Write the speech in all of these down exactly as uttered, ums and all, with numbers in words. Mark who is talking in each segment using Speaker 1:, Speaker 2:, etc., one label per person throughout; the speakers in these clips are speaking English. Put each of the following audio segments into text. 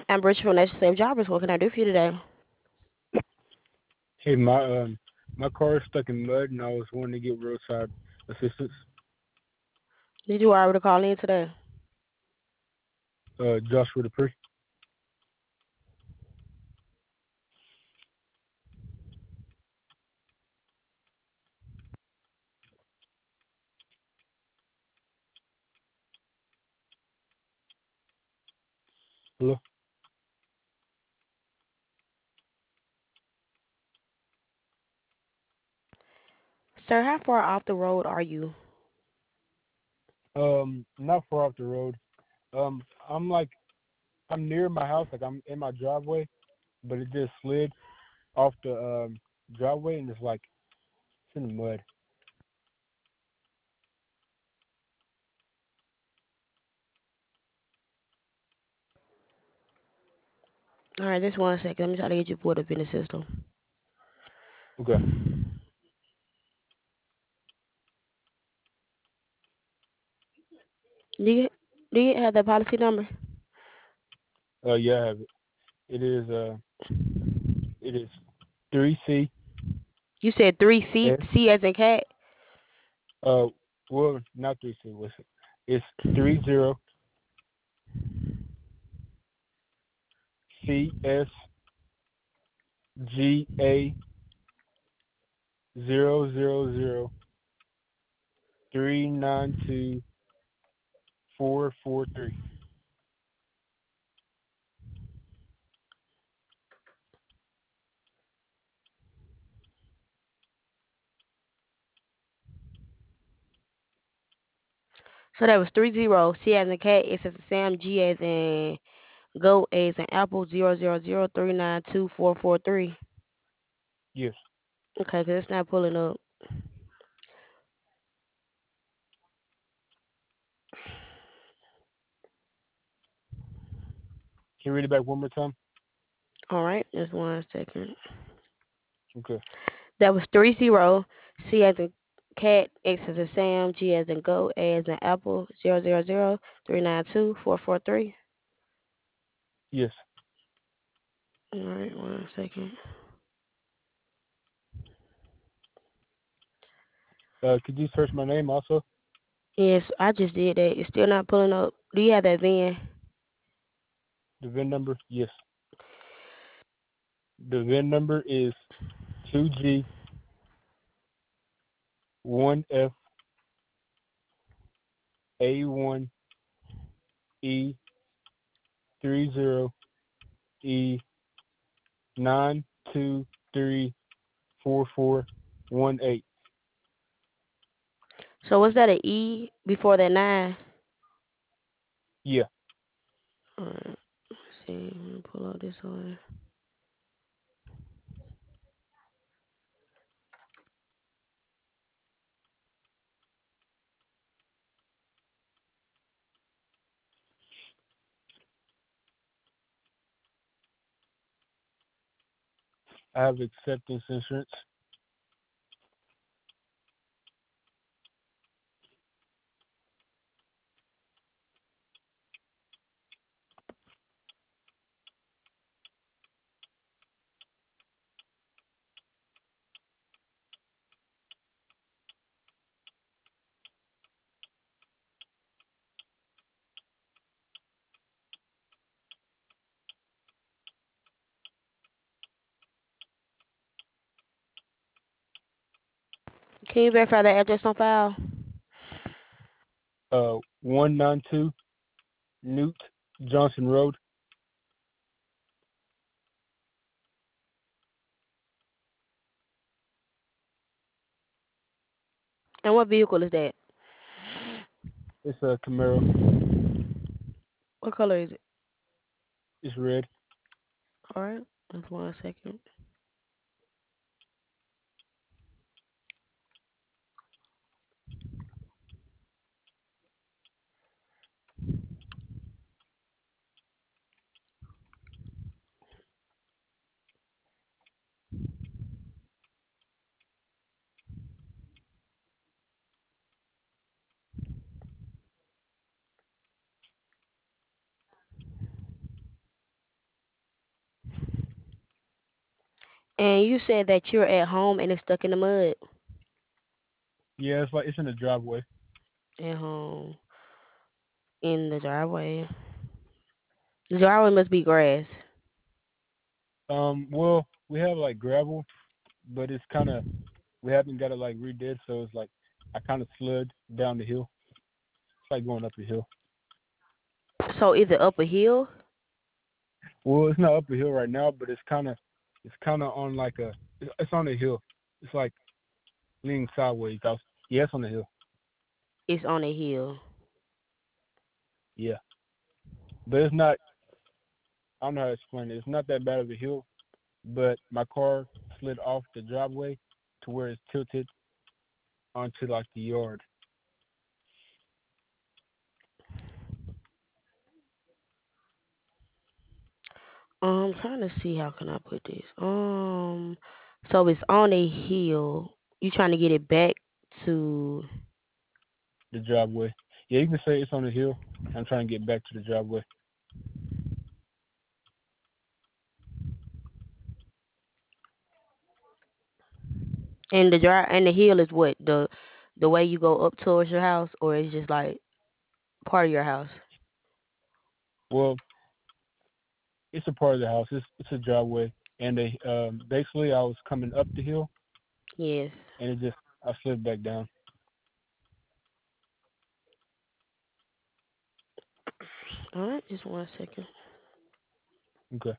Speaker 1: Amber from National Save Jobbers. What can I do for you today?
Speaker 2: Hey, my um my car is stuck in mud, and I was wanting to get roadside assistance.
Speaker 1: Did you already call in today?
Speaker 2: Uh, Joshua Dupree. Hello.
Speaker 1: Sir, how far off the road are you?
Speaker 2: Um, not far off the road. Um, I'm like I'm near my house, like I'm in my driveway, but it just slid off the um driveway, and it's like it's in the mud.
Speaker 1: All right, just one second. Let me try to get you pulled up in the system.
Speaker 2: Okay.
Speaker 1: Do you do you have the policy number?
Speaker 2: Uh, yeah, I have it. It is uh, it is three C
Speaker 1: You said three C
Speaker 2: S.
Speaker 1: C as in cat.
Speaker 2: Uh, well, not three C. What's it? It's three zero C S G A zero zero zero three nine two four four three.
Speaker 1: So that was three zero C as in cat, S as in Sam, G as in go, A as in apple, zero zero zero three nine two four four three.
Speaker 2: Yes.
Speaker 1: Okay, because it's not pulling up.
Speaker 2: Can you read it back one more time?
Speaker 1: All right, just one second.
Speaker 2: Okay.
Speaker 1: That was three zero C as in cat, X as in Sam, G as in go, A as in apple, zero zero zero three nine two four four three.
Speaker 2: Yes.
Speaker 1: All right, one second.
Speaker 2: Uh, could you search my name also?
Speaker 1: Yes, I just did that. It's still not pulling up. Do you have that V I N?
Speaker 2: The V I N number? Yes. The V I N number is two G one F A one E three zero E nine two three four four one eight.
Speaker 1: So was that an E before that nine?
Speaker 2: Yeah.
Speaker 1: All right, let's see. Let me pull out this one.
Speaker 2: I have acceptance insurance.
Speaker 1: Can you verify that address on file?
Speaker 2: Uh, one nine two Newt Johnson Road.
Speaker 1: And what vehicle is that?
Speaker 2: It's a Camaro.
Speaker 1: What color is it?
Speaker 2: It's red.
Speaker 1: All right, just one second. And you said that you're at home and it's stuck in the mud.
Speaker 2: Yeah, it's like it's in the driveway.
Speaker 1: At home in the driveway. The driveway must be grass.
Speaker 2: Um, well, we have like gravel, but it's kind of we haven't got it like redid, so it's like I kind of slid down the hill. It's like going up a hill.
Speaker 1: So is it up a hill?
Speaker 2: Well, it's not up a hill right now, but it's kind of it's kind of on like a it's, it's on a hill. It's like leaning sideways. I was, yeah, it's on the hill.
Speaker 1: It's on a hill.
Speaker 2: Yeah, but it's not. I don't know how to explain it. It's not that bad of a hill, but my car slid off the driveway to where it's tilted onto like the yard.
Speaker 1: Um, I'm trying to see how can I put this. Um, so it's on a hill. You trying to get it back to,
Speaker 2: The driveway. Yeah, you can say it's on the hill. I'm trying to get back to the driveway.
Speaker 1: and the drive and the hill is what the the way you go up towards your house, or it's just like part of your house.
Speaker 2: Well, it's a part of the house. It's it's a driveway, and they um basically I was coming up the hill,
Speaker 1: Yes.
Speaker 2: and it just I slid back down.
Speaker 1: All right, just one second.
Speaker 2: Okay.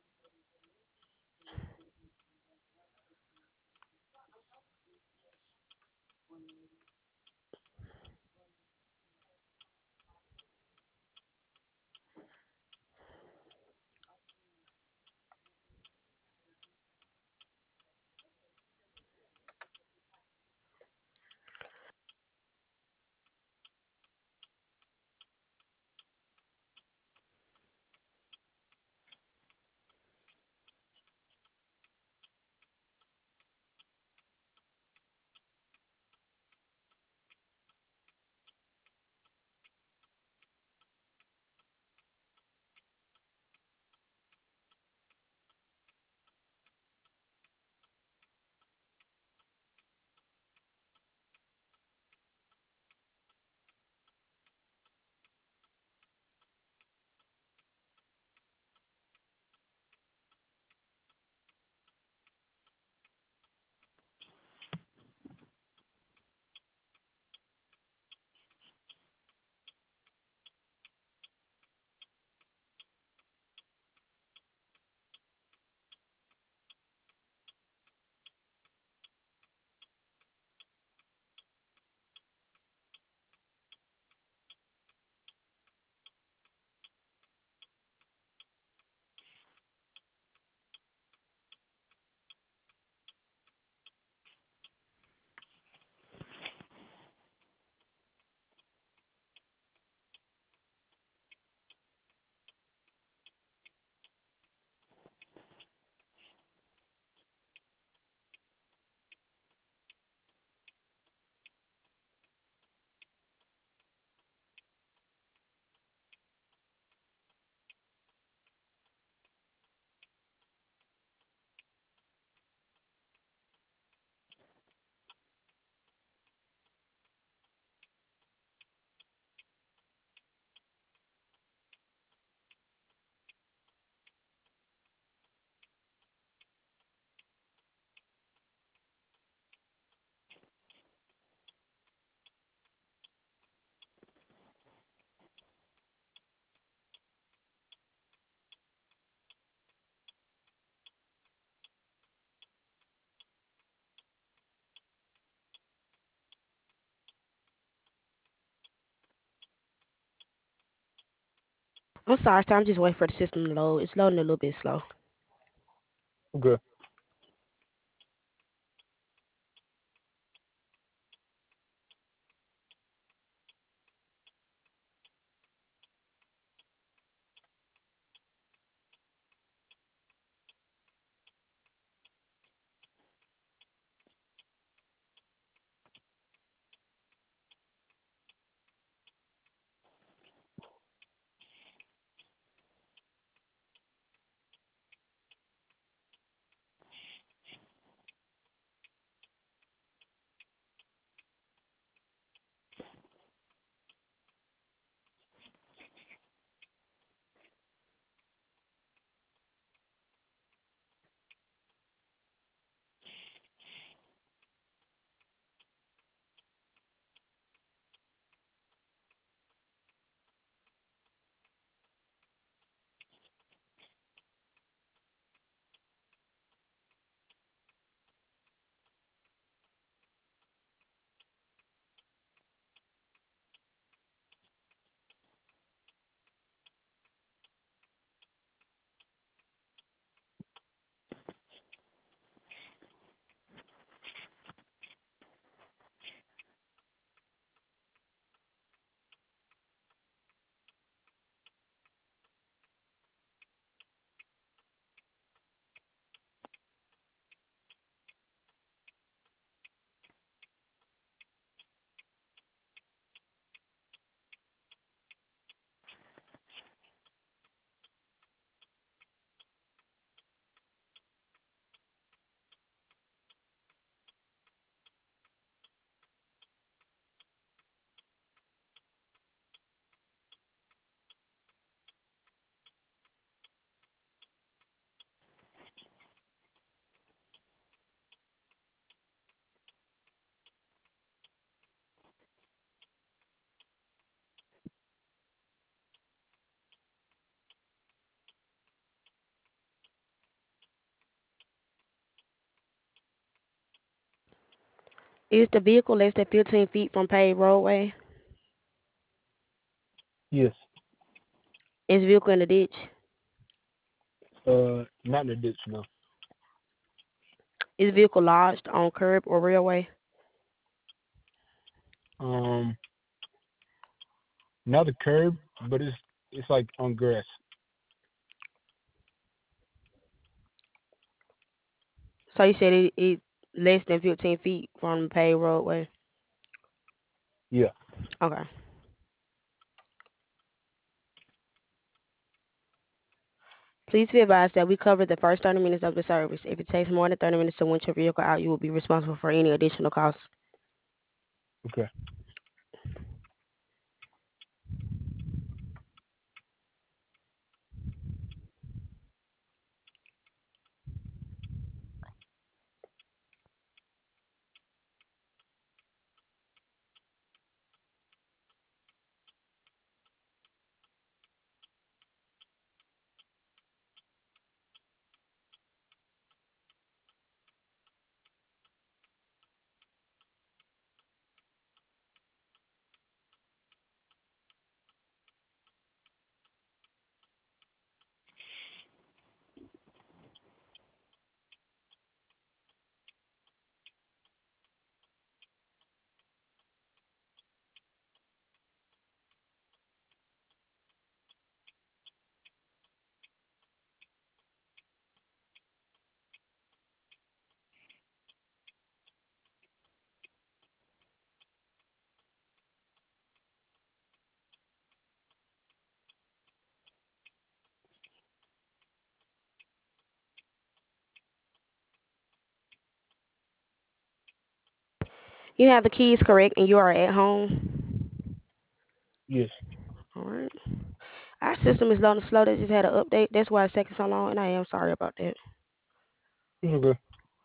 Speaker 1: I'm sorry, sir. I'm just waiting for the system to load. It's loading a little bit slow.
Speaker 2: Okay.
Speaker 1: Is the vehicle less than fifteen feet from paved roadway?
Speaker 2: Yes.
Speaker 1: Is the vehicle in the ditch?
Speaker 2: Uh, not in the ditch, no.
Speaker 1: Is the vehicle lodged on curb or railway?
Speaker 2: Um, not the curb, but it's it's like on grass.
Speaker 1: So you said it, it less than fifteen feet from the paved roadway.
Speaker 2: Yeah.
Speaker 1: Okay. Please be advised that we covered the first thirty minutes of the service. If it takes more than thirty minutes to winch your vehicle out, you will be responsible for any additional costs.
Speaker 2: Okay.
Speaker 1: You have the keys correct and you are at home.
Speaker 2: Yes.
Speaker 1: All right. Our system is loading slow. They just had an update. That's why it's taking so long, and I am sorry about that.
Speaker 2: It's okay.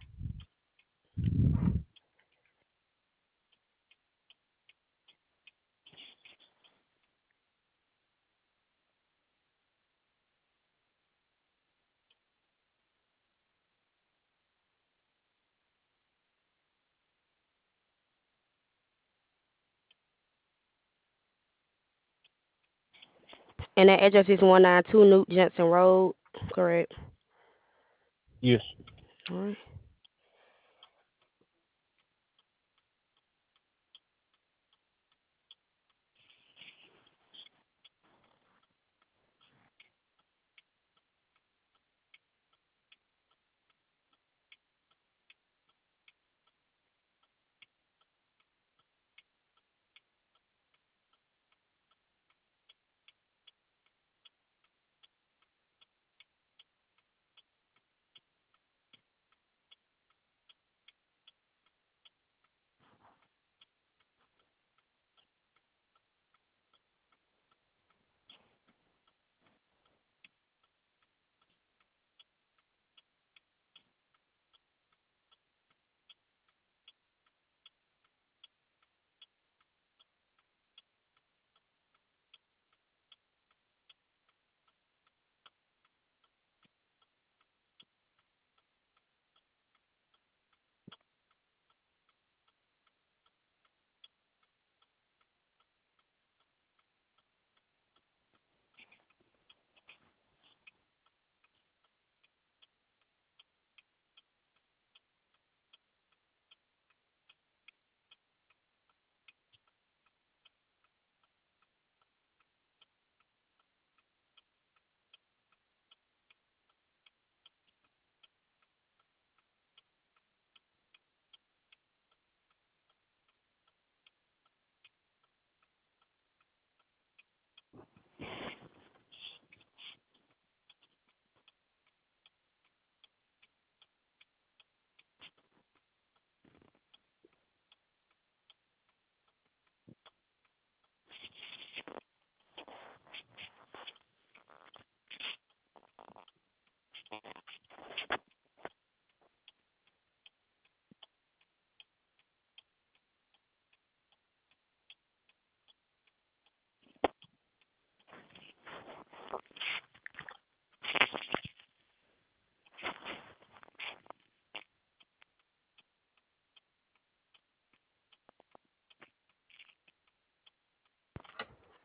Speaker 1: And that address is one nine two Newt Johnson Road. Correct.
Speaker 2: Yes.
Speaker 1: All right.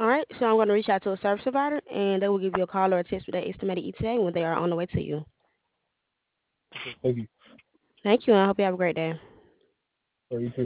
Speaker 1: All right, so I'm going to reach out to a service provider, and they will give you a call or a text with their estimated E T A when they are on the way to you.
Speaker 2: Thank you.
Speaker 1: Thank you, and I hope you have a great day.
Speaker 2: Or you too.